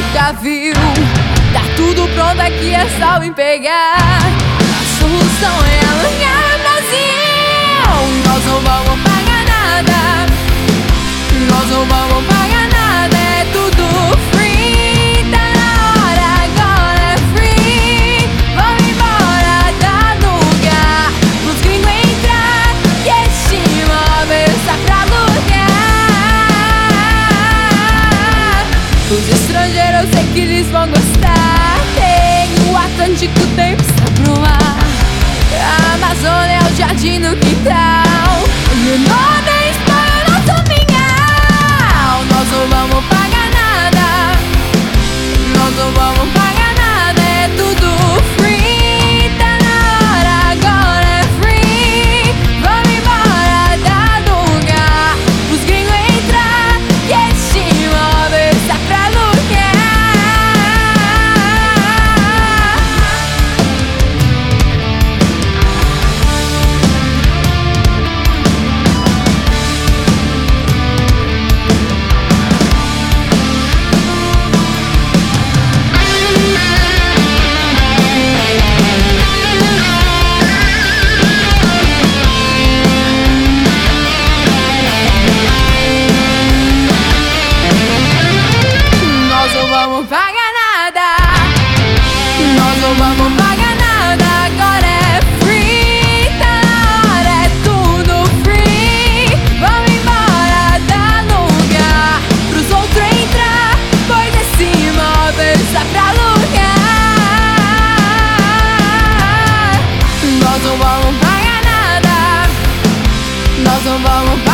nunca viu. Tá tudo pronto aqui, é só me pegar. A solução é alugar o Brasil. Nós não vamos pagar nada. Nós não vamos pagar nada. É tudo free. Tá na hora, agora é free. Vamos embora, tá no lugar. Os gringos entrar e este imóvel está pra alugar. Os estrangeiros eu sei que eles vão gostar. Tem o Atlântico, tem pista pro mar. A Amazônia é o jardim do quintal. E o norte é Espanha, nosso pinhal. Nós não vamos pagar nada. Nós não vamos pagar nada. É tudo free. Tá na hora, agora é free. Vamos embora, dá do lugar. Os gringos entrar e este imóvel está pra alugar. Não vamos pagar nada, agora é free. Tá na hora, é tudo free. Vamos embora, dá lugar pros outros entrar, pois esse imóvel está pra alugar. Nós não vamos pagar nada. Nós não vamos pagar nada.